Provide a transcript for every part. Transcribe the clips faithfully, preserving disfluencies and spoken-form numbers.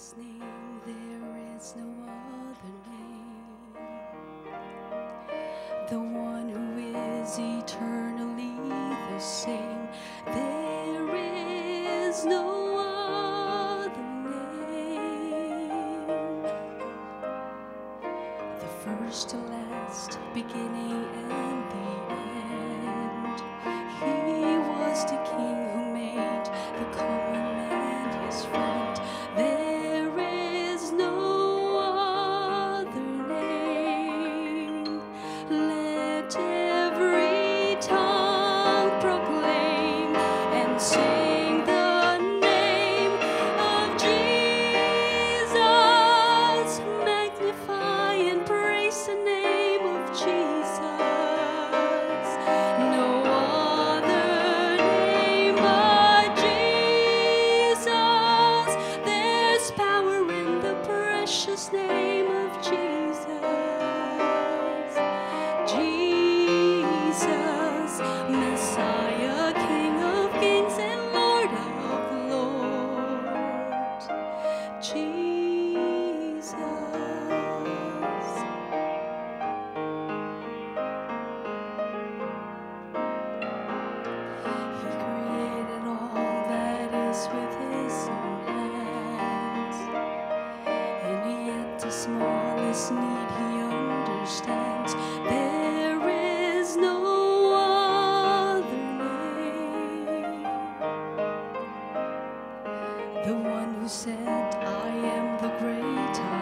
his name, there is no other name. The one who is eternally the same. There is no other name. The first to last, beginning and the end. He was the King who made the common man his friend. There is no other name. Let every tongue proclaim and sing the name of Jesus. Magnify and praise the name of Jesus. No other name but Jesus. There's power in the precious name of Jesus. Jesus, Messiah, King of kings and Lord of lords. Jesus. He created all that is with his own hands, and yet the smallest need he understands. There is no other name. The one who said, I am the great I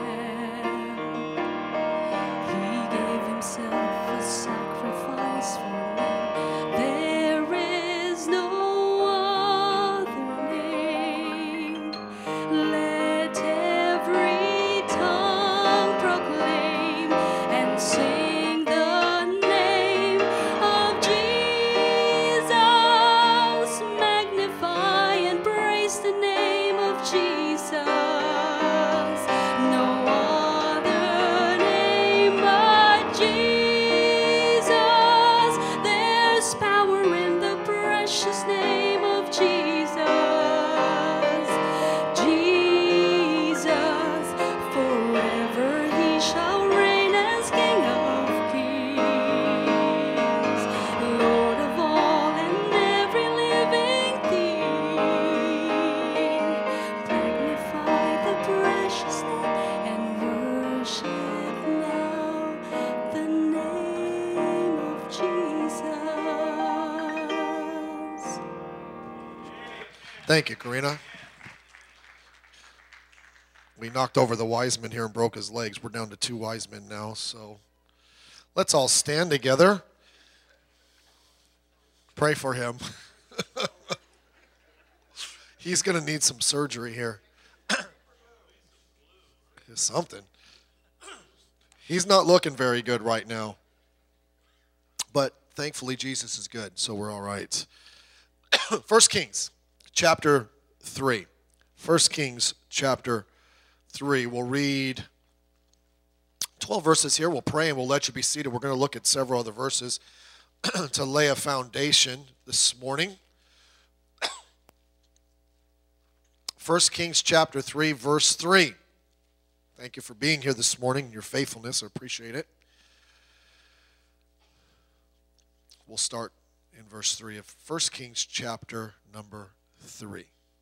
am. He gave himself a sacrifice for men. There is no other name. Let every tongue proclaim and sing the name of Jesus. Magnify and praise the name of Jesus. No other name but Jesus. There's power in the precious name of Jesus. Jesus, forever he shall reign as King of kings, Lord of all and every living thing. Magnify the precious name and worship now the name of Jesus. Thank you, Karina. We knocked over the wise man here and broke his legs. We're down to two wise men now, so let's all stand together. Pray for him. He's going to need some surgery here. Something. He's not looking very good right now. But thankfully, Jesus is good, so we're all right. First Kings, chapter three. First Kings, chapter three. We'll read twelve verses here. We'll pray and we'll let you be seated. We're going to look at several other verses to lay a foundation this morning. First Kings, chapter three, verse three. Thank you for being here this morning, your faithfulness. I appreciate it. We'll start in verse three of First Kings chapter number three.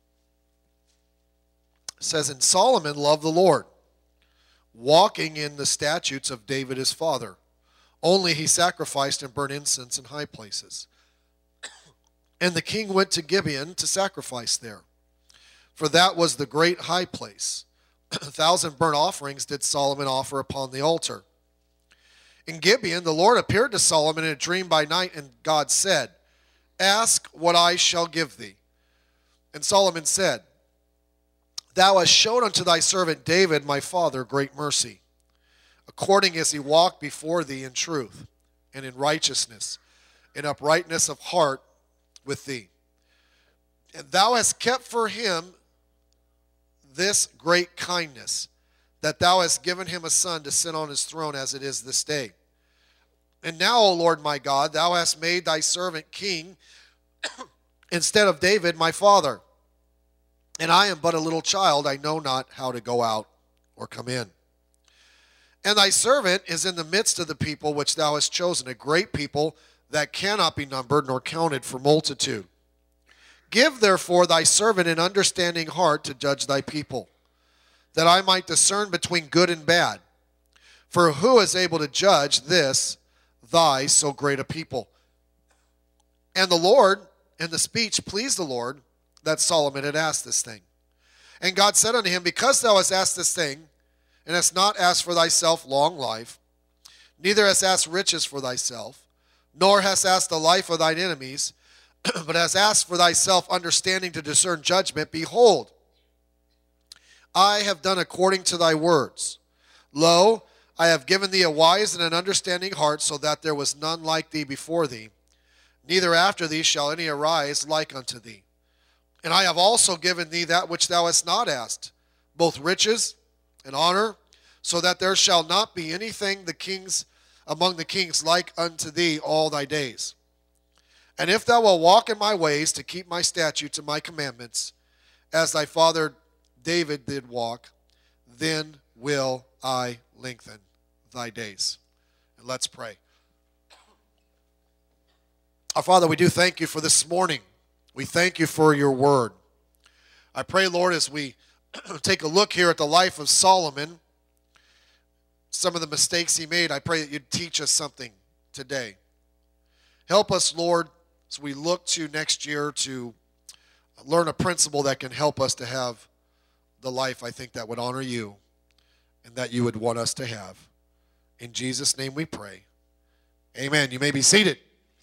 It says, And Solomon loved the Lord, walking in the statutes of David his father. Only he sacrificed and burnt incense in high places. And the king went to Gibeon to sacrifice there, for that was the great high place. A thousand burnt offerings did Solomon offer upon the altar. In Gibeon, the Lord appeared to Solomon in a dream by night, and God said, Ask what I shall give thee. And Solomon said, Thou hast shown unto thy servant David, my father, great mercy, according as he walked before thee in truth, and in righteousness, in uprightness of heart with thee. And thou hast kept for him this great kindness, that thou hast given him a son to sit on his throne as it is this day. And now, O Lord my God, thou hast made thy servant king instead of David my father. and I am but a little child, I know not how to go out or come in. And thy servant is in the midst of the people which thou hast chosen, a great people that cannot be numbered nor counted for multitude. Give therefore thy servant an understanding heart to judge thy people, that I might discern between good and bad. For who is able to judge this, thy so great a people? And the Lord, and the speech pleased the Lord, that Solomon had asked this thing. And God said unto him, because thou hast asked this thing, and hast not asked for thyself long life, neither hast asked riches for thyself, nor hast asked the life of thine enemies, but hast asked for thyself understanding to discern judgment, behold, I have done according to thy words. Lo, I have given thee a wise and an understanding heart, so that there was none like thee before thee, neither after thee shall any arise like unto thee. And I have also given thee that which thou hast not asked, both riches and honor, so that there shall not be anything the kings among the kings like unto thee all thy days. And if thou wilt walk in my ways to keep my statutes and my commandments, as thy father David did walk, then will I lengthen thy days. And let's pray. Our Father, we do thank you for this morning. We thank you for your word. I pray, Lord, as we take a look here at the life of Solomon, some of the mistakes he made, I pray that you'd teach us something today. Help us, Lord, as we look to next year to learn a principle that can help us to have the life, I think, that would honor you and that you would want us to have. In Jesus' name we pray. Amen. You may be seated.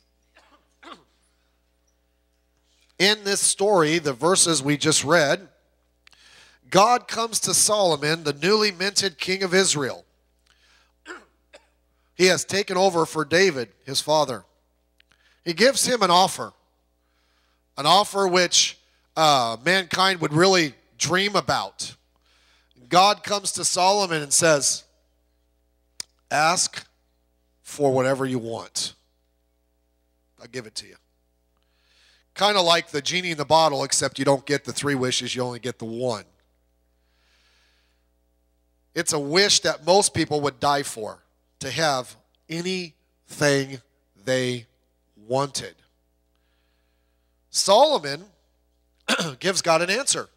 In this story, the verses we just read, God comes to Solomon, the newly minted king of Israel. He has taken over for David, his father. He gives him an offer, an offer which uh, mankind would really dream about. God comes to Solomon and says, ask for whatever you want. I'll give it to you. Kind of like the genie in the bottle, except you don't get the three wishes, you only get the one. It's a wish that most people would die for, to have anything they wanted. Solomon gives God an answer.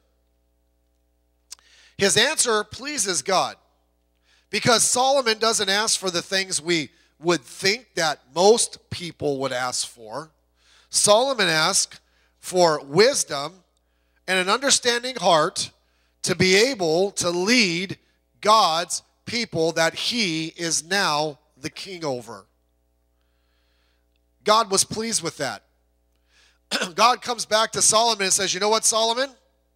His answer pleases God, because Solomon doesn't ask for the things we would think that most people would ask for. Solomon asked for wisdom and an understanding heart to be able to lead God's people that he is now the king over. God was pleased with that. God comes back to Solomon and says, you know what, Solomon?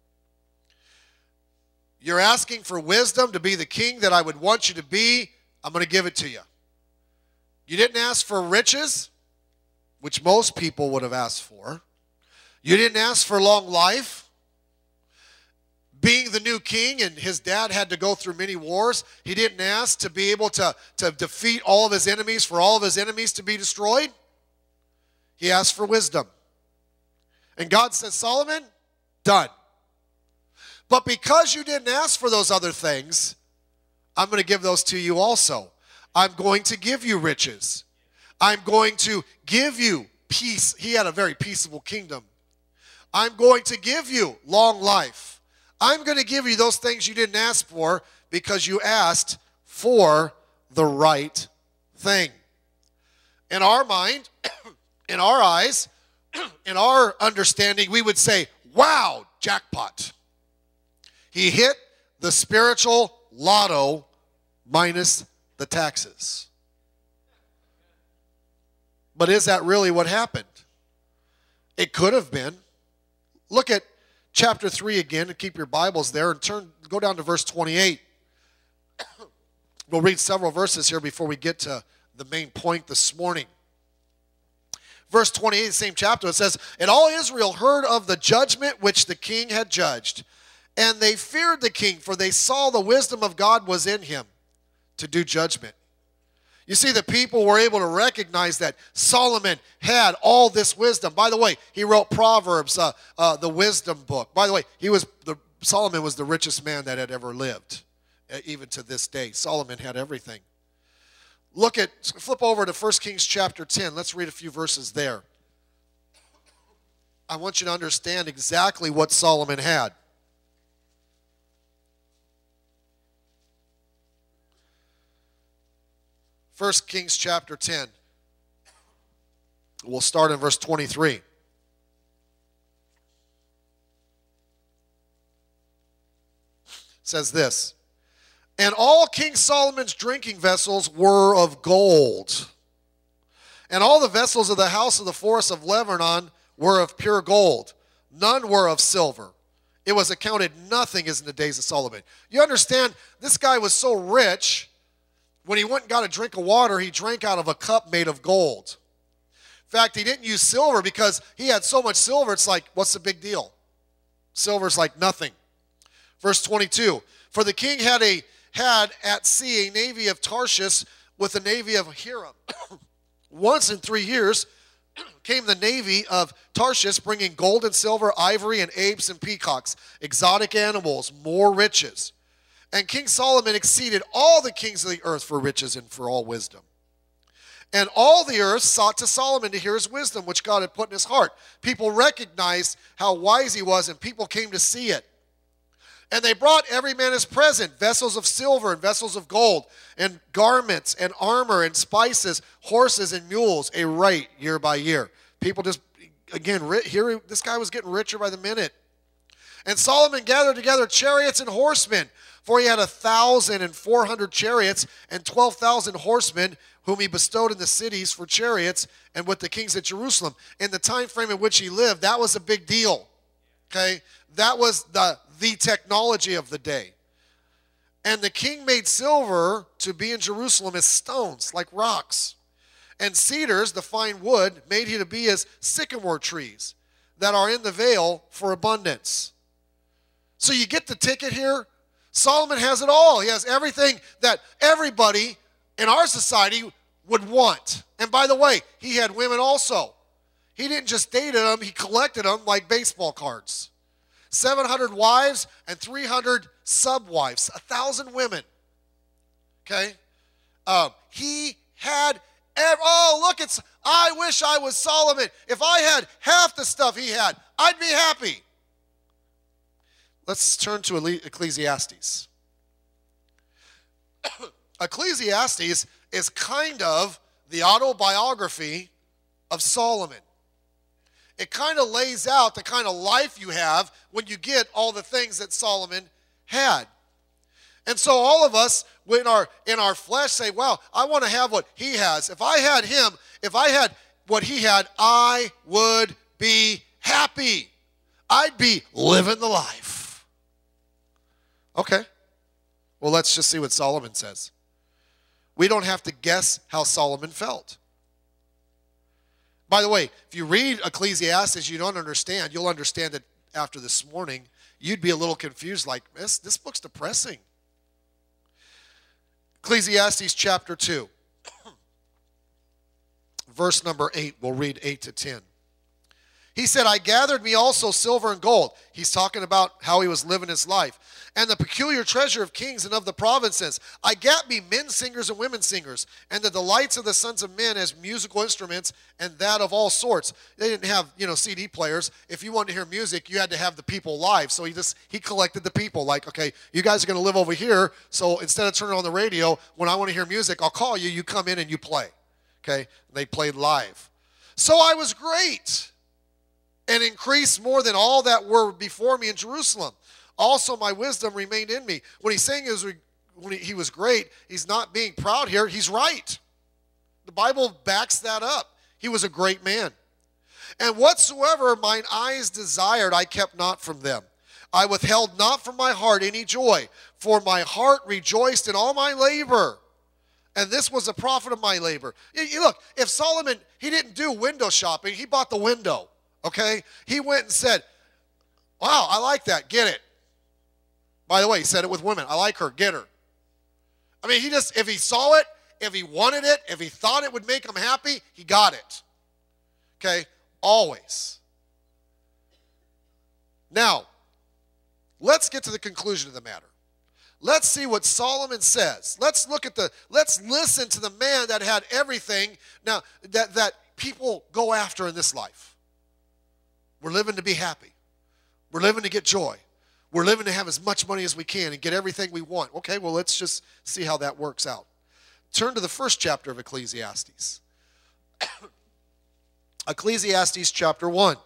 You're asking for wisdom to be the king that I would want you to be. I'm going to give it to you. You didn't ask for riches, which most people would have asked for. You didn't ask for long life. Being the new king, and his dad had to go through many wars, he didn't ask to be able to, to defeat all of his enemies, for all of his enemies to be destroyed. He asked for wisdom. And God says, Solomon, done. But because you didn't ask for those other things, I'm going to give those to you also. I'm going to give you riches. I'm going to give you peace. He had a very peaceable kingdom. I'm going to give you long life. I'm going to give you those things you didn't ask for because you asked for the right thing. In our mind, in our eyes, in our understanding, we would say, wow, jackpot. He hit the spiritual lotto minus the taxes. But is that really what happened? It could have been. Look at chapter three again, and keep your Bibles there, and turn, go down to verse twenty-eight. We'll read several verses here before we get to the main point this morning. Verse twenty-eight, the same chapter, it says, and all Israel heard of the judgment which the king had judged, and they feared the king, for they saw the wisdom of God was in him to do judgment. You see, the people were able to recognize that Solomon had all this wisdom. By the way, he wrote Proverbs, uh, uh, the wisdom book. By the way, he was the, Solomon was the richest man that had ever lived, uh, even to this day. Solomon had everything. Look at, flip over to First Kings chapter ten. Let's read a few verses there. I want you to understand exactly what Solomon had. First Kings chapter ten. We'll start in verse twenty-three. It says this, and all King Solomon's drinking vessels were of gold, and all the vessels of the house of the forest of Lebanon were of pure gold. None were of silver. It was accounted nothing as in the days of Solomon. You understand, this guy was so rich, when he went and got a drink of water, he drank out of a cup made of gold. In fact, he didn't use silver because he had so much silver, it's like, what's the big deal? Silver's like nothing. Verse twenty-two, for the king had a had at sea a navy of Tarshish with a navy of Hiram. Once in three years came the navy of Tarshish, bringing gold and silver, ivory, and apes and peacocks, exotic animals, more riches. And King Solomon exceeded all the kings of the earth for riches and for all wisdom. And all the earth sought to Solomon to hear his wisdom, which God had put in his heart. People recognized how wise he was, and people came to see it. And they brought every man his present, vessels of silver and vessels of gold, and garments and armor and spices, horses and mules, a right year by year. People just, again, here this guy was getting richer by the minute. And Solomon gathered together chariots and horsemen, for he had a thousand and four hundred chariots and twelve thousand horsemen, whom he bestowed in the cities for chariots and with the kings at Jerusalem. In the time frame in which he lived, that was a big deal. Okay? That was the, the technology of the day. And the king made silver to be in Jerusalem as stones, like rocks. And cedars, the fine wood, made he to be as sycamore trees that are in the vale for abundance. So you get the ticket here? Solomon has it all. He has everything that everybody in our society would want. And by the way, he had women also. He didn't just date them, he collected them like baseball cards. seven hundred wives and three hundred sub-wives, one thousand women. Okay? Um, he had, ev- oh, look, it's, I wish I was Solomon. If I had half the stuff he had, I'd be happy. Let's turn to Ecclesiastes. Ecclesiastes is kind of the autobiography of Solomon. It kind of lays out the kind of life you have when you get all the things that Solomon had. And so all of us in our, in our flesh say, wow, I want to have what he has. If I had him, if I had what he had, I would be happy. I'd be living the life. Okay. Well, let's just see what Solomon says. We don't have to guess how Solomon felt. By the way, if you read Ecclesiastes, you don't understand. You'll understand it after this morning. You'd be a little confused, like, this, this book's depressing. Ecclesiastes chapter two, verse number eight. We'll read eight to ten. He said, I gathered me also silver and gold. He's talking about how he was living his life. And the peculiar treasure of kings and of the provinces. I gat me men singers and women singers, and the delights of the sons of men as musical instruments, and that of all sorts. They didn't have, you know, C D players. If you wanted to hear music, you had to have the people live. So he just, he collected the people. Like, okay, you guys are going to live over here, so instead of turning on the radio, when I want to hear music, I'll call you, you come in and you play. Okay? They played live. So I was great, and increased more than all that were before me in Jerusalem. Also, my wisdom remained in me. When he's saying he was, when he, he was great, he's not being proud here. He's right. The Bible backs that up. He was a great man. And whatsoever mine eyes desired, I kept not from them. I withheld not from my heart any joy, for my heart rejoiced in all my labor. And this was the profit of my labor. You, you look, if Solomon, he didn't do window shopping, he bought the window. Okay? He went and said, wow, I like that. Get it. By the way, he said it with women. I like her. Get her. I mean, he just, if he saw it if he wanted it, if he thought it would make him happy, he got it. Okay? Always. Now, let's get to the conclusion of the matter. Let's see what Solomon says. Let's look at the, let's listen to the man that had everything now that, that people go after in this life. We're living to be happy. We're living to get joy. We're living to have as much money as we can and get everything we want. Okay, well, let's just see how that works out. Turn to the first chapter of Ecclesiastes. Ecclesiastes chapter one.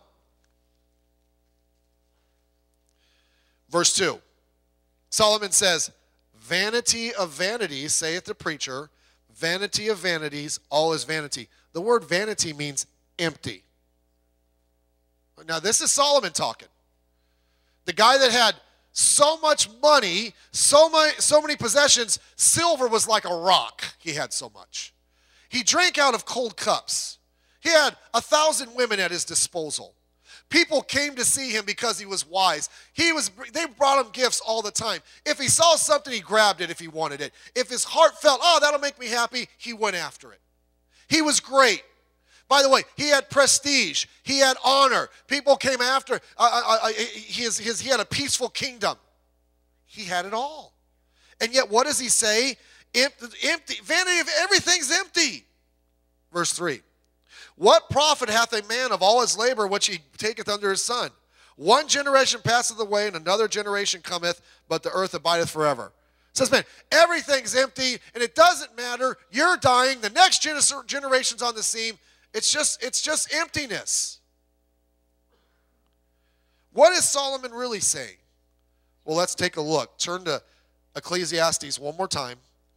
Verse two. Solomon says, vanity of vanities, saith the preacher, vanity of vanities, all is vanity. The word vanity means empty. Now, this is Solomon talking. The guy that had so much money, so many, so many possessions, silver was like a rock. He had so much. He drank out of cold cups. He had a thousand women at his disposal. People came to see him because he was wise. He was, they brought him gifts all the time. If he saw something, he grabbed it if he wanted it. If his heart felt, oh, that'll make me happy, he went after it. He was great. By the way, he had prestige. He had honor. People came after. Uh, uh, uh, his, his, he had a peaceful kingdom. He had it all. And yet, what does he say? Empty, empty, vanity of everything's empty. Verse three. What profit hath a man of all his labor which he taketh under his sun? One generation passeth away, and another generation cometh, but the earth abideth forever. It says, man, everything's empty, and it doesn't matter. You're dying. The next gener- generation's on the scene. It's just, it's just emptiness. What is Solomon really saying? Well, let's take a look. Turn to Ecclesiastes one more time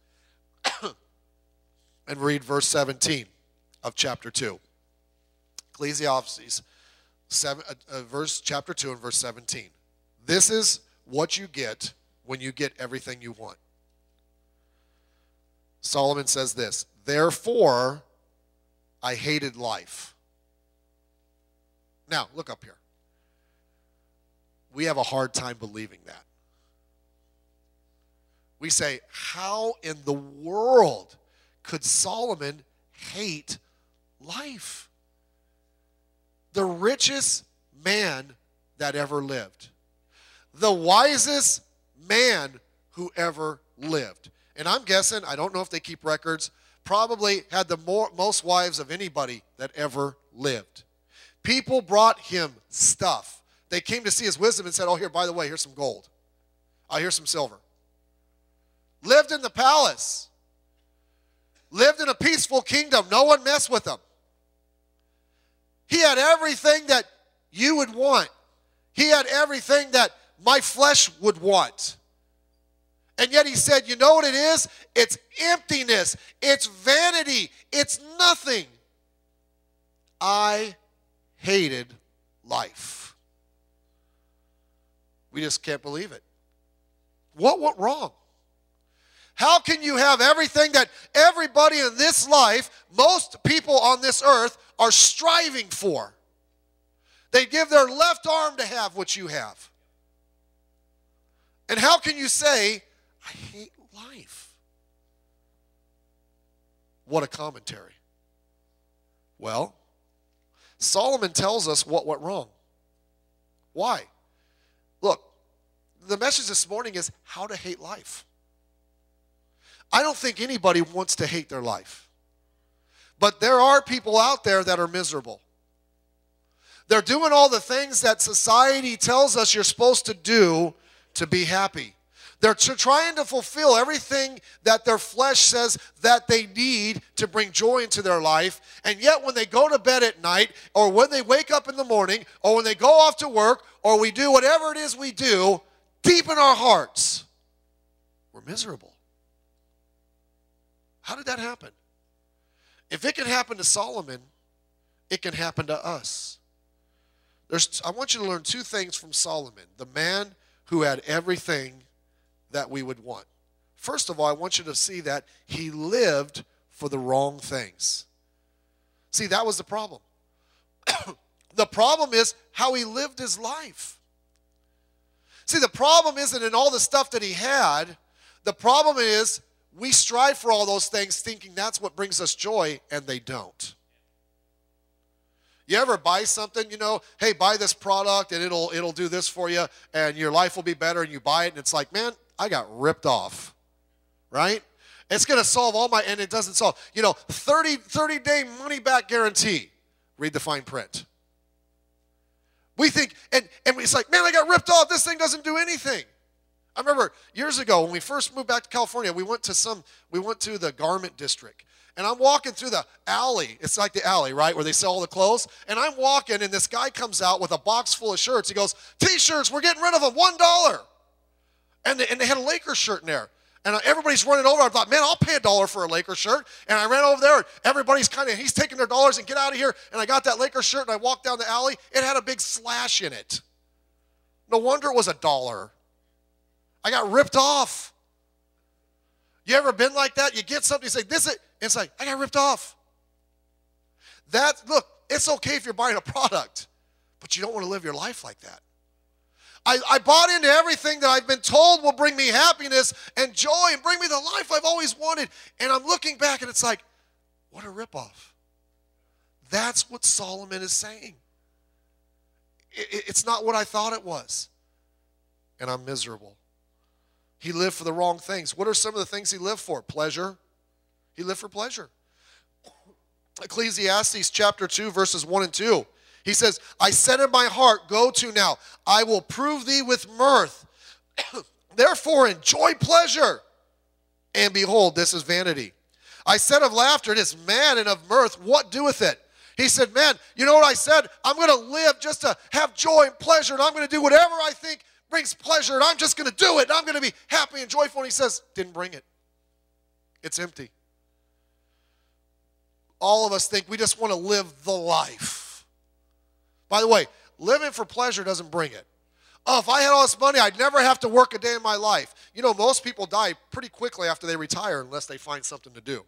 and read verse seventeen of chapter two. Ecclesiastes, seven, uh, verse chapter two and verse seventeen. This is what you get when you get everything you want. Solomon says this, therefore I hated life. Now, look up here. We have a hard time believing that. We say, how in the world could Solomon hate life? The richest man that ever lived. The wisest man who ever lived. And I'm guessing, I don't know if they keep records, probably had the more, most wives of anybody that ever lived. People brought him stuff. They came to see his wisdom and said, oh, here, by the way, here's some gold. Oh, here's some silver. Lived in the palace. Lived in a peaceful kingdom. No one messed with him. He had everything that you would want. He had everything that my flesh would want. And yet he said, you know what it is? It's emptiness. It's vanity. It's nothing. I hated life. We just can't believe it. What went wrong? How can you have everything that everybody in this life, most people on this earth, are striving for? They give their left arm to have what you have. And how can you say, I hate life? What a commentary. Well, Solomon tells us what went wrong. Why? Look, the message this morning is how to hate life. I don't think anybody wants to hate their life. But there are people out there that are miserable. They're doing all the things that society tells us you're supposed to do to be happy. They're trying to fulfill everything that their flesh says that they need to bring joy into their life. And yet when they go to bed at night, or when they wake up in the morning, or when they go off to work, or we do whatever it is we do, deep in our hearts, we're miserable. How did that happen? If it can happen to Solomon, it can happen to us. There's, I want you to learn two things from Solomon, the man who had everything that we would want. First of all, I want you to see that he lived for the wrong things. See, that was the problem. The problem is how he lived his life. See, the problem isn't in all the stuff that he had. The problem is We strive for all those things thinking that's what brings us joy, and they don't. You ever buy something, you know, hey, buy this product and it'll it'll do this for you and your life will be better, and you buy it and it's like, man, I got ripped off, right? It's going to solve all my, and it doesn't solve. You know, thirty, thirty-day money-back guarantee. Read the fine print. We think, and, and it's like, man, I got ripped off. This thing doesn't do anything. I remember years ago when we first moved back to California, we went to some, we went to the garment district. And I'm walking through the alley. It's like the alley, right, where they sell all the clothes. And I'm walking, and this guy comes out with a box full of shirts. He goes, T-shirts, we're getting rid of them, one dollar. And they, and they had a Lakers shirt in there. And everybody's running over. I thought, man, I'll pay a dollar for a Lakers shirt. And I ran over there, and everybody's kind of, he's taking their dollars and get out of here. And I got that Lakers shirt, and I walked down the alley. It had a big slash in it. No wonder it was a dollar. I got ripped off. You ever been like that? You get something, you say, this is it. And it's like, I got ripped off. That, look, it's okay if you're buying a product, but you don't want to live your life like that. I, I bought into everything that I've been told will bring me happiness and joy and bring me the life I've always wanted. And I'm looking back and it's like, what a ripoff. That's what Solomon is saying. It, it's not what I thought it was. And I'm miserable. He lived for the wrong things. What are some of the things he lived for? Pleasure. He lived for pleasure. Ecclesiastes chapter two, verses one and two. He says, I said in my heart, go to now. I will prove thee with mirth. Therefore enjoy pleasure. And behold, this is vanity. I said of laughter, it is mad, and of mirth, what doeth it? He said, man, you know what I said? I'm going to live just to have joy and pleasure, and I'm going to do whatever I think brings pleasure, and I'm just going to do it, and I'm going to be happy and joyful. And he says, didn't bring it. It's empty. All of us think we just want to live the life. By the way, living for pleasure doesn't bring it. Oh, if I had all this money, I'd never have to work a day in my life. You know, most people die pretty quickly after they retire unless they find something to do.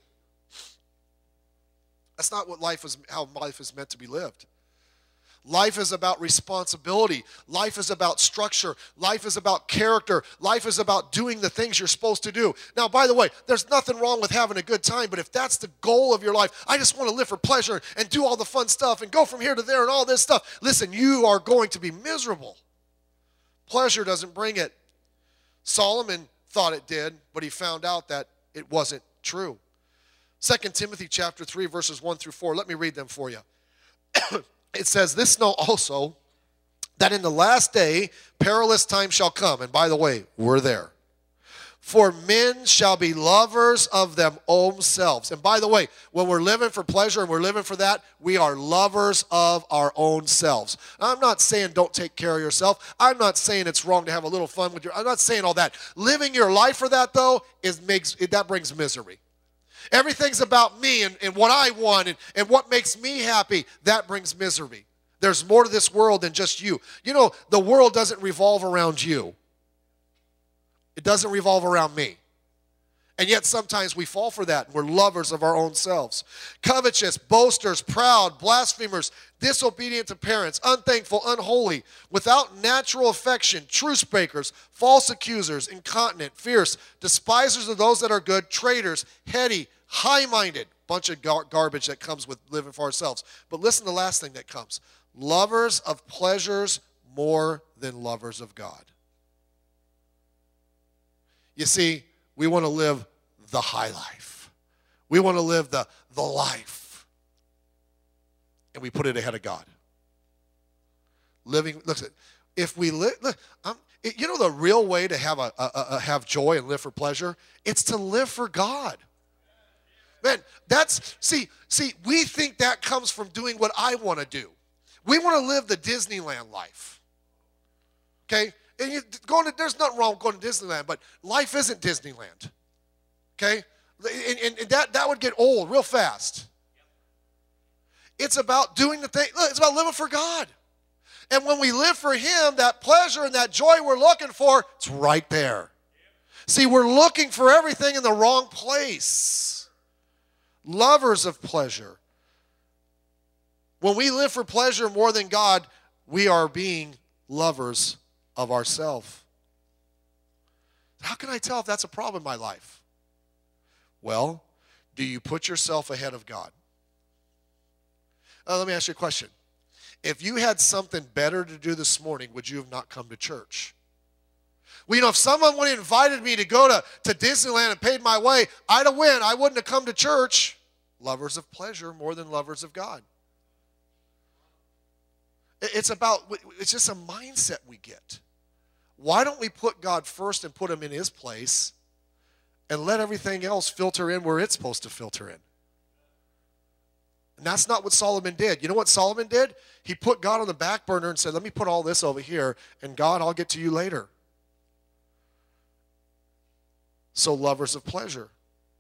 That's not what life is, how life is meant to be lived. Life is about responsibility. Life is about structure. Life is about character. Life is about doing the things you're supposed to do. Now, by the way, there's nothing wrong with having a good time, but if that's the goal of your life, I just want to live for pleasure and do all the fun stuff and go from here to there and all this stuff. Listen, you are going to be miserable. Pleasure doesn't bring it. Solomon thought it did, but he found out that it wasn't true. Second Timothy chapter three, verses one through four. Let me read them for you. It says, this know also, that in the last day perilous time shall come. And by the way, we're there. For men shall be lovers of them own selves. And by the way, when we're living for pleasure and we're living for that, we are lovers of our own selves. I'm not saying don't take care of yourself. I'm not saying it's wrong to have a little fun with your, I'm not saying all that. Living your life for that, though, is makes that brings misery. Everything's about me and, and what I want and, and what makes me happy. That brings misery. There's more to this world than just you. You know, the world doesn't revolve around you. It doesn't revolve around me. And yet sometimes we fall for that. We're lovers of our own selves. Covetous, boasters, proud, blasphemers, disobedient to parents, unthankful, unholy, without natural affection, truce breakers, false accusers, incontinent, fierce, despisers of those that are good, traitors, heady, high-minded. Bunch of gar- garbage that comes with living for ourselves. But listen to the last thing that comes. Lovers of pleasures more than lovers of God. You see, we want to live the high life. We want to live the, the life. And we put it ahead of God. Living, look, if we live, look, I'm, you know the real way to have, a, a, a have joy and live for pleasure? It's to live for God. Man, that's, see, see, we think that comes from doing what I want to do. We want to live the Disneyland life. Okay? And you, going to, there's nothing wrong with going to Disneyland, but life isn't Disneyland. Okay? And, and, and that, that would get old real fast. It's about doing the thing. Look, it's about living for God. And when we live for Him, that pleasure and that joy we're looking for, it's right there. See, we're looking for everything in the wrong place. Lovers of pleasure. When we live for pleasure more than God, we are being lovers of ourselves. How can I tell if that's a problem in my life? Well, do you put yourself ahead of God? Uh, let me ask you a question. If you had something better to do this morning, would you have not come to church? Well, you know, if someone would have invited me to go to, to Disneyland and paid my way, I'd have went. I wouldn't have come to church. Lovers of pleasure more than lovers of God. It's about, it's just a mindset we get. Why don't we put God first and put him in his place and let everything else filter in where it's supposed to filter in? And that's not what Solomon did. You know what Solomon did? He put God on the back burner and said, let me put all this over here, and God, I'll get to you later. So lovers of pleasure.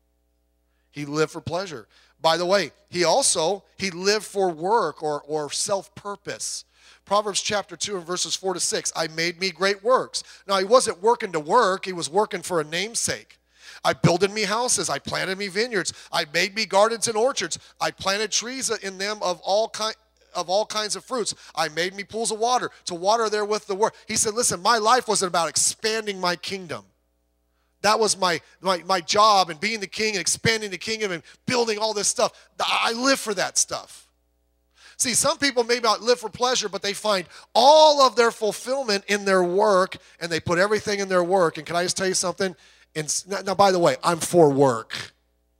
He lived for pleasure. By the way, he also, he lived for work or, or self-purpose. Proverbs chapter two and verses four to six, I made me great works. Now, he wasn't working to work. He was working for a namesake. I builded me houses. I planted me vineyards. I made me gardens and orchards. I planted trees in them of all kind of all kinds of fruits. I made me pools of water to water there with the word. He said, listen, my life wasn't about expanding my kingdom. That was my, my, my job, and being the king and expanding the kingdom and building all this stuff. I live for that stuff. See, some people may not live for pleasure, but they find all of their fulfillment in their work, and they put everything in their work. And can I just tell you something? And now, by the way, I'm for work.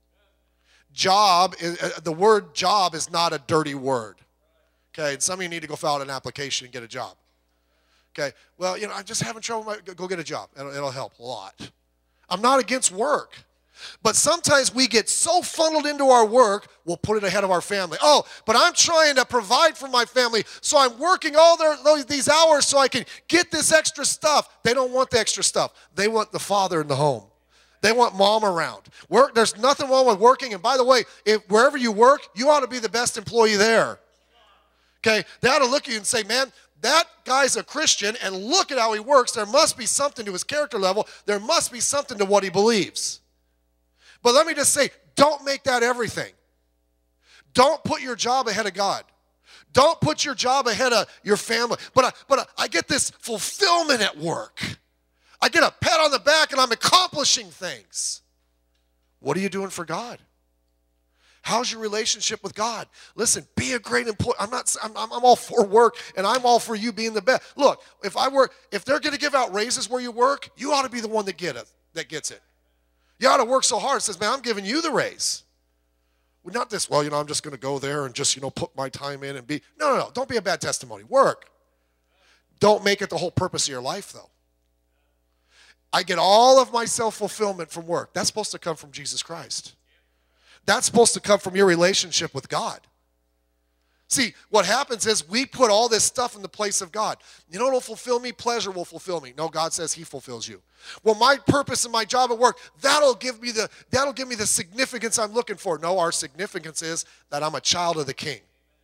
Job, the word job is not a dirty word. Okay, and some of you need to go fill out an application and get a job. Okay, well, you know, I'm just having trouble. Go get a job. It'll, it'll help a lot. I'm not against work. But sometimes we get so funneled into our work, we'll put it ahead of our family. Oh, but I'm trying to provide for my family, so I'm working all their, these hours so I can get this extra stuff. They don't want the extra stuff. They want the father in the home. They want mom around. Work, there's nothing wrong with working. And by the way, if wherever you work, you ought to be the best employee there. Okay? They ought to look at you and say, man, that guy's a Christian, and look at how he works. There must be something to his character level. There must be something to what he believes. But let me just say, don't make that everything. Don't put your job ahead of God. Don't put your job ahead of your family. But I, but I, I get this fulfillment at work. I get a pat on the back and I'm accomplishing things. What are you doing for God? How's your relationship with God? Listen, be a great employee. I'm not. I'm, I'm all for work, and I'm all for you being the best. Look, if I work, if they're going to give out raises where you work, you ought to be the one that get it. That gets it. You ought to work so hard. It says, man, I'm giving you the raise. Well, not this. Well, you know, I'm just going to go there and just you know put my time in and be. No, no, no. Don't be a bad testimony. Work. Don't make it the whole purpose of your life, though. I get all of my self-fulfillment from work. That's supposed to come from Jesus Christ. That's supposed to come from your relationship with God. See, what happens is we put all this stuff in the place of God. You know what will fulfill me? Pleasure will fulfill me. No, God says he fulfills you. Well, my purpose and my job at work, that'll give me the, that'll give me the significance I'm looking for. No, our significance is that I'm a child of the King.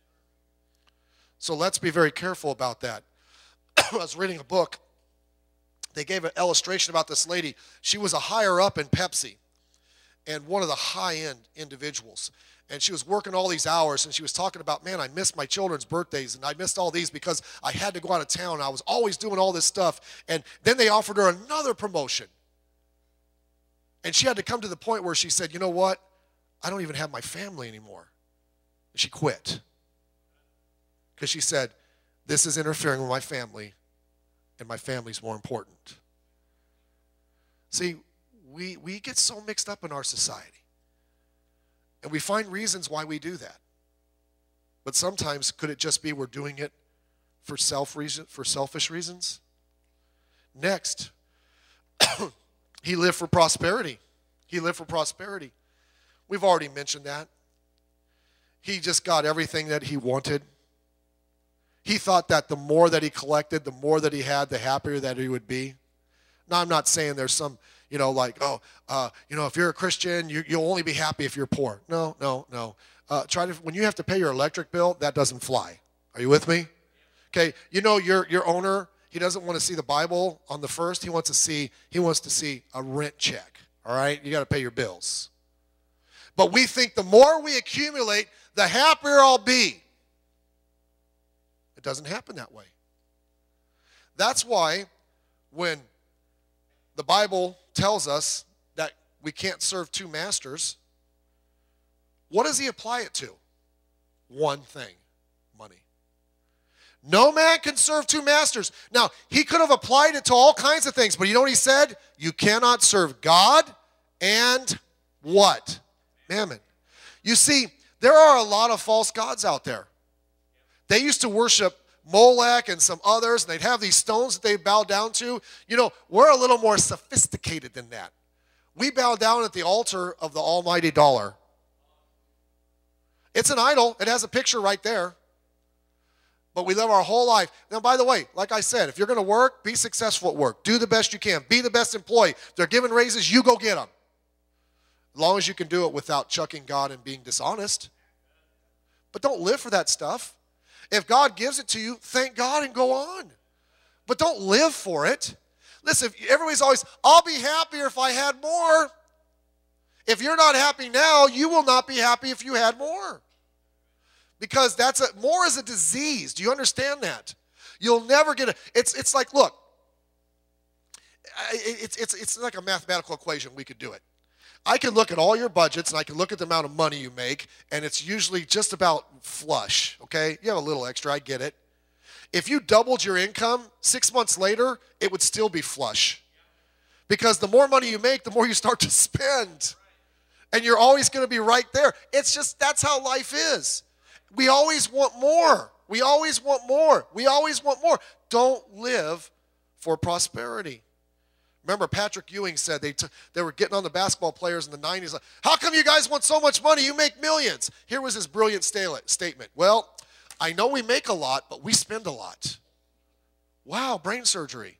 So let's be very careful about that. I was reading a book. They gave an illustration about this lady. She was a higher up in Pepsi, and one of the high-end individuals. And she was working all these hours, and she was talking about, man, I missed my children's birthdays, and I missed all these because I had to go out of town. I was always doing all this stuff. And then they offered her another promotion. And she had to come to the point where she said, you know what? I don't even have my family anymore. And she quit. Because she said, this is interfering with my family, and my family's more important. See, we, we get so mixed up in our society. And we find reasons why we do that. But sometimes, could it just be we're doing it for self reason, for selfish reasons? Next, he lived for prosperity. He lived for prosperity. We've already mentioned that. He just got everything that he wanted. He thought that the more that he collected, the more that he had, the happier that he would be. Now, I'm not saying there's some, you know, like, oh, uh, you know, if you're a Christian, you, you'll only be happy if you're poor. No, no, no. Uh, try to, when you have to pay your electric bill, that doesn't fly. Are you with me? Okay, you know, your your owner, he doesn't want to see the Bible on the first. He wants to see, he wants to see a rent check. All right, you got to pay your bills. But we think the more we accumulate, the happier I'll be. It doesn't happen that way. That's why when the Bible tells us that we can't serve two masters, what does he apply it to? One thing, money. No man can serve two masters. Now, he could have applied it to all kinds of things, but you know what he said? You cannot serve God and what? Mammon. You see, there are a lot of false gods out there. They used to worship Molech and some others, and they'd have these stones that they bow down to. You know, we're a little more sophisticated than that. We bow down at the altar of the almighty dollar. It's an idol. It has a picture right there. But we live our whole life. Now, by the way, like I said, if you're going to work, be successful at work. Do the best you can. Be the best employee. If they're giving raises, you go get them. As long as you can do it without chucking God and being dishonest. But don't live for that stuff. If God gives it to you, thank God and go on. But don't live for it. Listen, everybody's always, I'll be happier if I had more. If you're not happy now, you will not be happy if you had more. Because that's a, more is a disease. Do you understand that? You'll never get a, it's it's like, look, it's, it's, it's like a mathematical equation. We could do it. I can look at all your budgets, and I can look at the amount of money you make, and it's usually just about flush, okay? You have a little extra, I get it. If you doubled your income, six months later, it would still be flush. Because the more money you make, the more you start to spend. And you're always going to be right there. It's just, that's how life is. We always want more. We always want more. We always want more. Don't live for prosperity. Remember, Patrick Ewing said they, t- they were getting on the basketball players in the nineties. Like, how come you guys want so much money? You make millions. Here was his brilliant sta- statement. Well, I know we make a lot, but we spend a lot. Wow, brain surgery.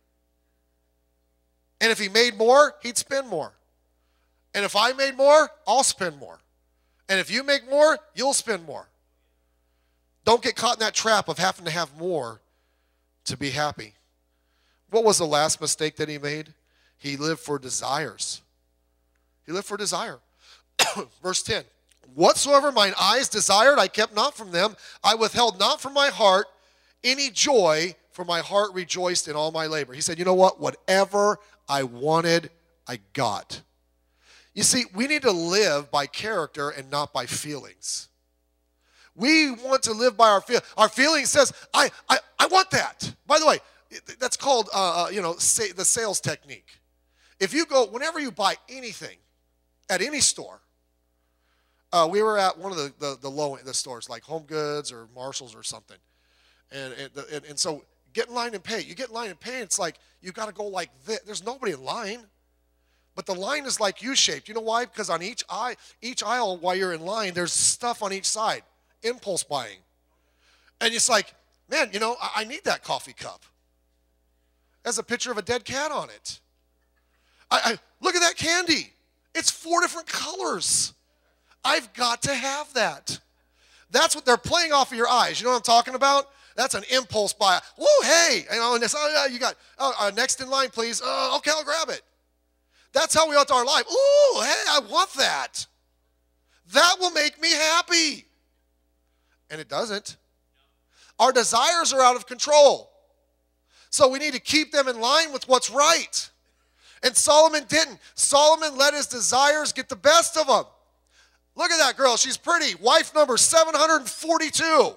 And if he made more, he'd spend more. And if I made more, I'll spend more. And if you make more, you'll spend more. Don't get caught in that trap of having to have more to be happy. What was the last mistake that he made? He lived for desires. He lived for desire. Verse ten. Whatsoever mine eyes desired, I kept not from them. I withheld not from my heart any joy, for my heart rejoiced in all my labor. He said, you know what? Whatever I wanted, I got. You see, we need to live by character and not by feelings. We want to live by our feel. Our feeling says, I, I, I want that. By the way, that's called, uh, you know, say, the sales technique. If you go, whenever you buy anything at any store, uh, we were at one of the, the, the low the stores, like Home Goods or Marshalls or something. And, and, and, and so get in line and pay. You get in line and pay, it's like you got to go like this. There's nobody in line. But the line is like U-shaped. You know why? Because on each eye, each aisle while you're in line, there's stuff on each side. Impulse buying. And it's like, man, you know, I, I need that coffee cup. There's a picture of a dead cat on it. I, I look at that candy. It's four different colors. I've got to have that. That's what they're playing off of your eyes. You know what I'm talking about? That's an impulse buy. Woo, hey, you know, and this, oh, yeah, you got, oh, uh, next in line, please. Uh, okay, I'll grab it. That's how we ought to our life. Ooh, hey, I want that. That will make me happy. And it doesn't. Our desires are out of control. So we need to keep them in line with what's right. And Solomon didn't. Solomon let his desires get the best of him. Look at that girl. She's pretty. Wife number seven hundred forty-two.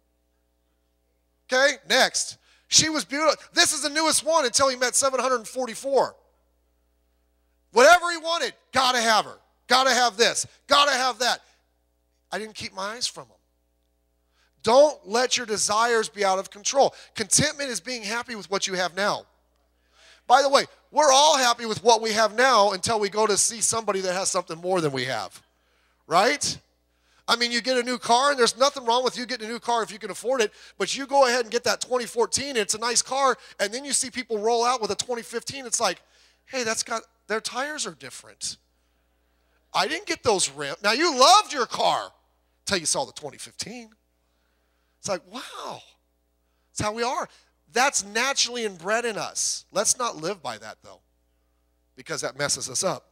Okay, next. She was beautiful. This is the newest one until he met seven hundred forty-four. Whatever he wanted, gotta have her. Gotta have this. Gotta have that. I didn't keep my eyes from him. Don't let your desires be out of control. Contentment is being happy with what you have now. By the way, we're all happy with what we have now until we go to see somebody that has something more than we have. Right? I mean, you get a new car, and there's nothing wrong with you getting a new car if you can afford it, but you go ahead and get that twenty fourteen, and it's a nice car, and then you see people roll out with a twenty fifteen. It's like, hey, that's got, their tires are different. I didn't get those rims. Now, you loved your car until you saw the twenty fifteen. It's like, wow, that's how we are. That's naturally inbred in us. Let's not live by that, though, because that messes us up.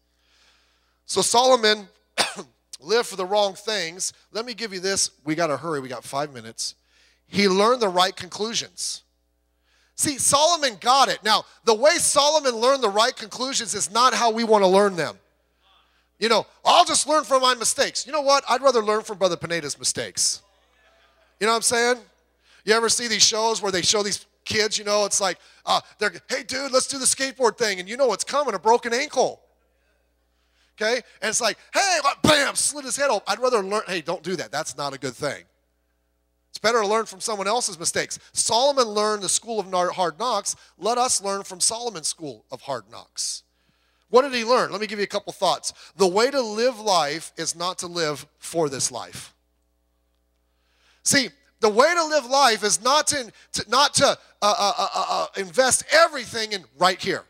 So Solomon lived for the wrong things. Let me give you this. We got to hurry. We got five minutes. He learned the right conclusions. See, Solomon got it. Now, the way Solomon learned the right conclusions is not how we want to learn them. You know, I'll just learn from my mistakes. You know what? I'd rather learn from Brother Pineda's mistakes. You know what I'm saying? You ever see these shows where they show these kids, you know, it's like, uh, they're, hey, dude, let's do the skateboard thing. And you know what's coming, a broken ankle. Okay? And it's like, hey, bam, slit his head open. I'd rather learn, hey, don't do that. That's not a good thing. It's better to learn from someone else's mistakes. Solomon learned the school of hard knocks. Let us learn from Solomon's school of hard knocks. What did he learn? Let me give you a couple thoughts. The way to live life is not to live for this life. See, the way to live life is not to, to not to uh, uh, uh, uh, invest everything in right here.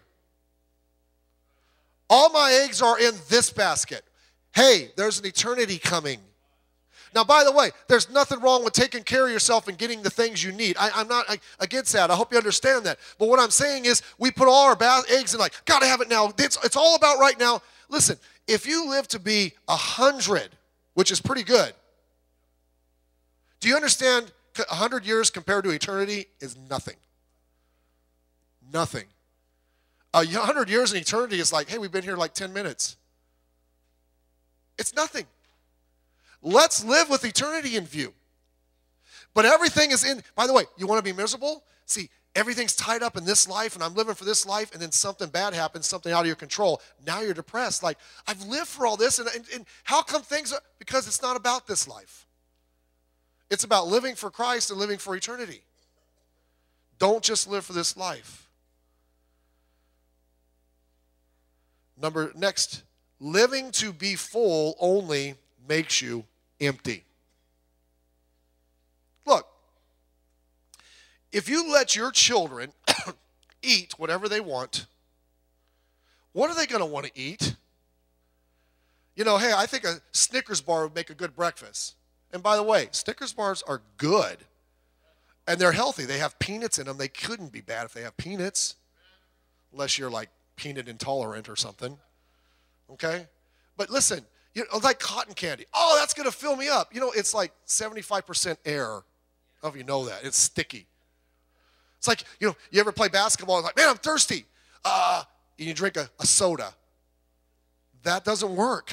All my eggs are in this basket. Hey, there's an eternity coming. Now, by the way, there's nothing wrong with taking care of yourself and getting the things you need. I, I'm not I, against that. I hope you understand that. But what I'm saying is we put all our ba- eggs in like, got to have it now. It's, it's all about right now. Listen, if you live to be one hundred, which is pretty good, do you understand one hundred years compared to eternity is nothing? Nothing. Uh, one hundred years in eternity is like, hey, we've been here like ten minutes. It's nothing. Let's live with eternity in view. But everything is in, by the way, you want to be miserable? See, everything's tied up in this life, and I'm living for this life, and then something bad happens, something out of your control. Now you're depressed. Like, I've lived for all this, and, and, and how come things are, because it's not about this life. It's about living for Christ and living for eternity. Don't just live for this life. Number, next, living to be full only makes you empty. Look, if you let your children eat whatever they want, what are they going to want to eat? You know, hey, I think a Snickers bar would make a good breakfast. And by the way, Snickers bars are good. And they're healthy. They have peanuts in them. They couldn't be bad if they have peanuts. Unless you're like peanut intolerant or something. Okay? But listen, you know, like cotton candy. Oh, that's going to fill me up. You know, it's like seventy-five percent air. I don't know if you know that. It's sticky. It's like, you know, you ever play basketball and like, man, I'm thirsty. Uh, and you drink a, a soda. That doesn't work.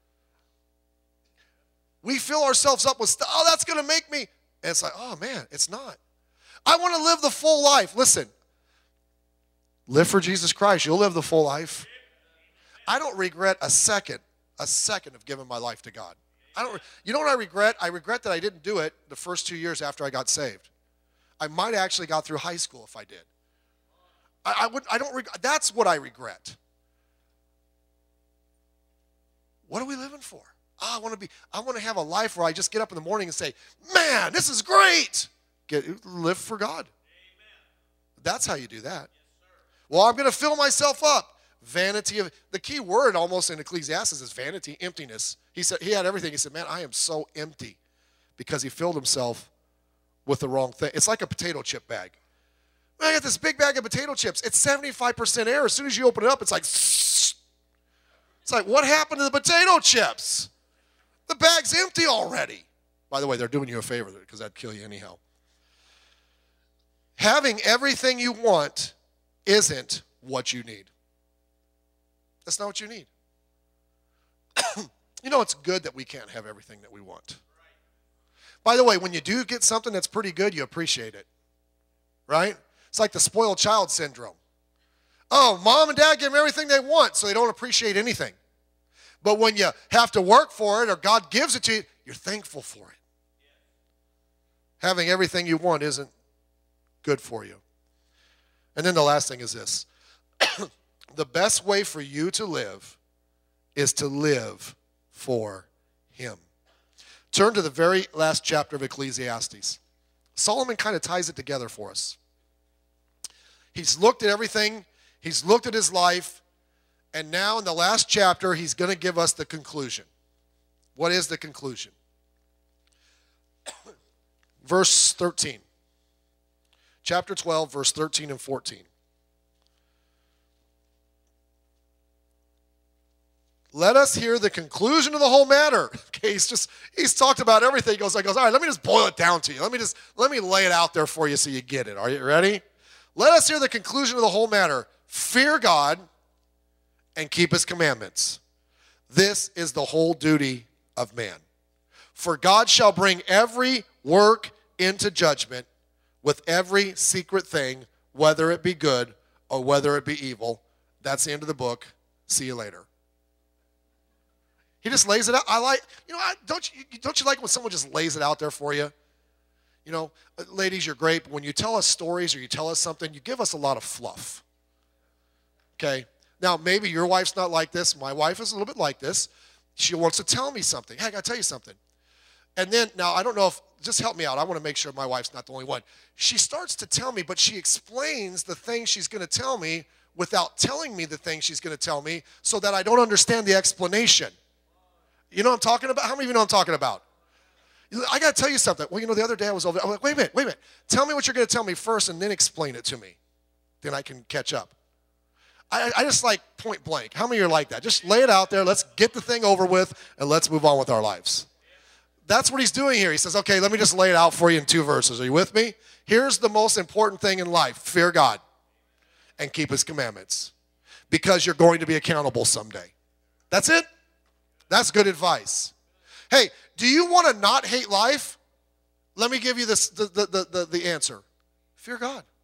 We fill ourselves up with stuff. Oh, that's going to make me. And it's like, oh, man, it's not. I want to live the full life. Listen, live for Jesus Christ. You'll live the full life. I don't regret a second, a second of giving my life to God. I don't. You know what I regret? I regret that I didn't do it the first two years after I got saved. I might have actually got through high school if I did. I, I would. I don't. Reg- that's what I regret. What are we living for? Oh, I want to be. I want to have a life where I just get up in the morning and say, "Man, this is great." Get live for God. Amen. That's how you do that. Yes, well, I'm going to fill myself up. Vanity of the key word almost in Ecclesiastes is vanity, emptiness. He said he had everything. He said, "Man, I am so empty," because he filled himself with the wrong thing. It's like a potato chip bag. Man, I got this big bag of potato chips. It's seventy-five percent air. As soon as you open it up, it's like, it's like, what happened to the potato chips? The bag's empty already. By the way, they're doing you a favor because that'd kill you anyhow. Having everything you want isn't what you need. That's not what you need. You know, it's good that we can't have everything that we want. By the way, when you do get something that's pretty good, you appreciate it. Right? It's like the spoiled child syndrome. Oh, mom and dad give them everything they want, so they don't appreciate anything. But when you have to work for it or God gives it to you, you're thankful for it. Having everything you want isn't good for you. And then the last thing is this. The best way for you to live is to live for him. Turn to the very last chapter of Ecclesiastes. Solomon kind of ties it together for us. He's looked at everything. He's looked at his life. And now in the last chapter, he's going to give us the conclusion. What is the conclusion? Verse thirteen. Chapter twelve, verse thirteen and fourteen. Let us hear the conclusion of the whole matter. Okay, he's just, he's talked about everything. He goes, he goes, all right, let me just boil it down to you. Let me just, let me lay it out there for you so you get it. Are you ready? Let us hear the conclusion of the whole matter. Fear God and keep his commandments. This is the whole duty of man. For God shall bring every work into judgment with every secret thing, whether it be good or whether it be evil. That's the end of the book. See you later. He just lays it out. I like, you know, I, don't you don't you like when someone just lays it out there for you? You know, ladies, you're great, but when you tell us stories or you tell us something, you give us a lot of fluff. Okay? Now, maybe your wife's not like this. My wife is a little bit like this. She wants to tell me something. Hey, I got to tell you something. And then, now, I don't know if, just help me out. I want to make sure my wife's not the only one. She starts to tell me, but she explains the thing she's going to tell me without telling me the thing she's going to tell me so that I don't understand the explanation. You know what I'm talking about? How many of you know what I'm talking about? I got to tell you something. Well, you know, the other day I was over there. I'm like, wait a minute, wait a minute. Tell me what you're going to tell me first and then explain it to me. Then I can catch up. I, I just like point blank. How many of you are like that? Just lay it out there. Let's get the thing over with and let's move on with our lives. That's what he's doing here. He says, okay, let me just lay it out for you in two verses. Are you with me? Here's the most important thing in life. Fear God and keep his commandments because you're going to be accountable someday. That's it. That's good advice. Hey, do you want to not hate life? Let me give you this, the, the, the, the, the answer. Fear God.